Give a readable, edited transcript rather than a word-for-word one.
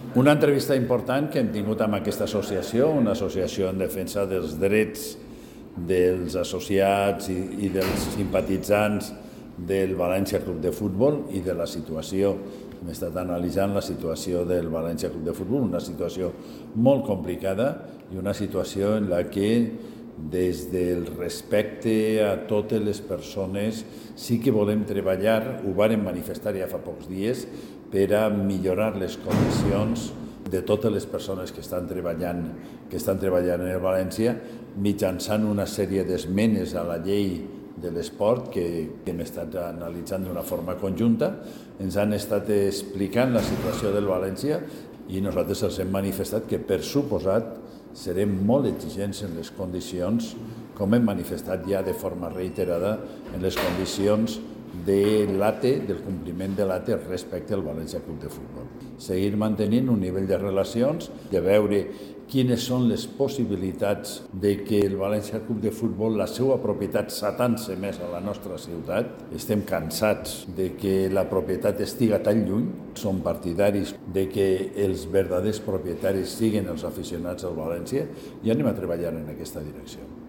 Una entrevista important que hem tingut amb aquesta associació, una associació en defensa dels drets dels associats i dels simpatitzants del València Club de Futbol i de la situació. Hem estat analitzant la situació del València Club de Futbol, una situació molt complicada i una situació en la que des del respecte a totes les persones sí que volem treballar, ho vàrem manifestar ja fa pocs dies, per a millorar les condicions de totes les persones que estan treballant en el València mitjançant una sèrie d'esmenes a la llei de l'esport que hem estat analitzant d'una forma conjunta. Ens han estat explicant la situació del València i nosaltres els hem manifestat que, per suposat, serem molt exigents en les condicions, com hem manifestat ja de forma reiterada, en les condicions de l'ATE, del compliment de l'ATE respecte al València Club de Futbol. Seguir mantenint un nivell de relacions, de veure quines són les possibilitats de que el València Club de Futbol, la seva propietat, s'atanci més a la nostra ciutat. Estem cansats de que la propietat estiga tan lluny. Som partidaris de que els verdaders propietaris siguin els aficionats del València i anem a treballar en aquesta direcció.